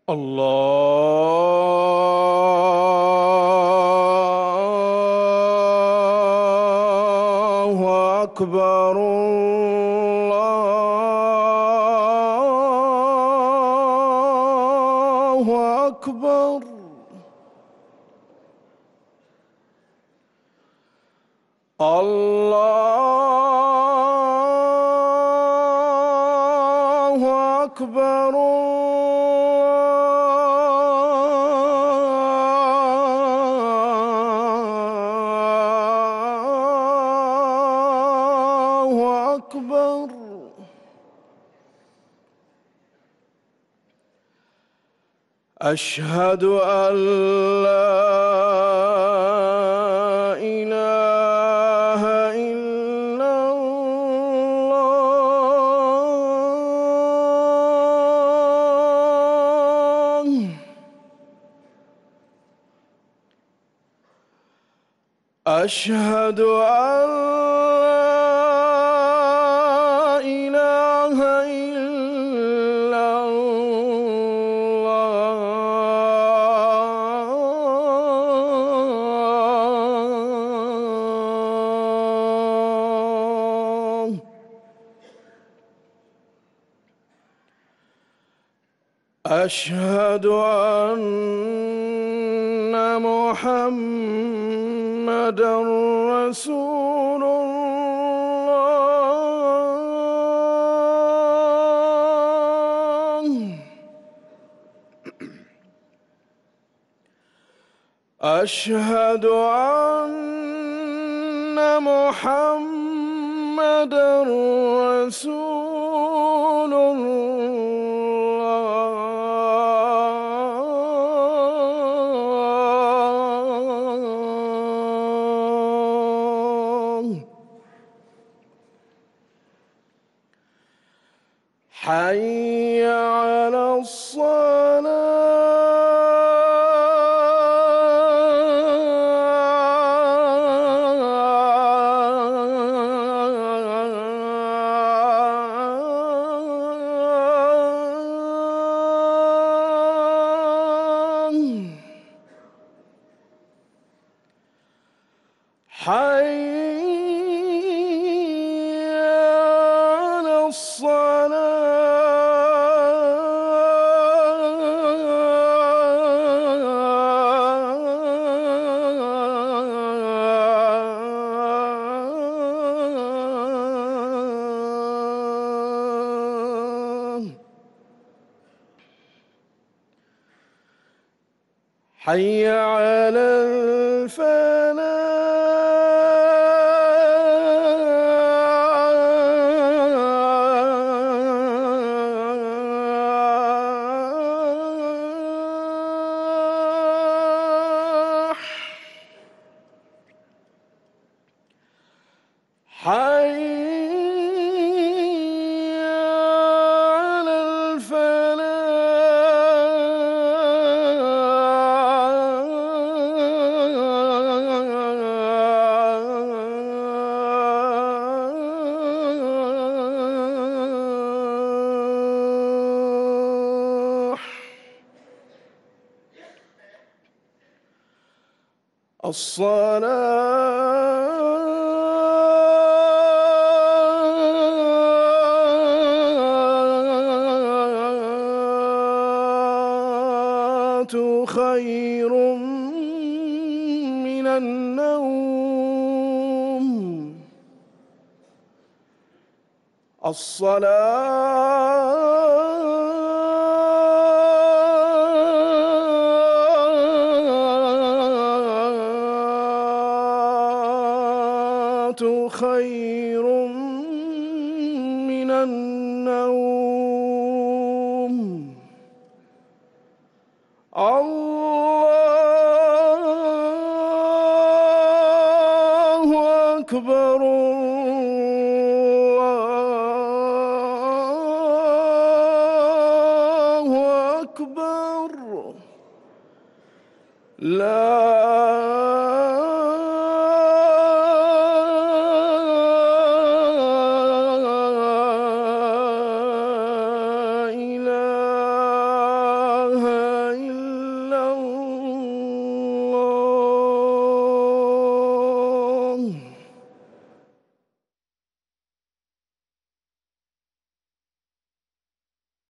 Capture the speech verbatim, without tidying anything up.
الله أكبر الله أكبر. الله أكبر الله أكبر. أشهد أن لا إله إلا الله. أشهد أن لا إله إلا الله. أشهد أن محمدًا رسول الله. أشهد أن محمدًا رسول الله. حي على الصلاة. حي على الصلاة. حي على الفلاح. حي على الفلاح. الصلاة خير من النوم. الصلاة خير من النوم. الله أكبر الله أكبر. لا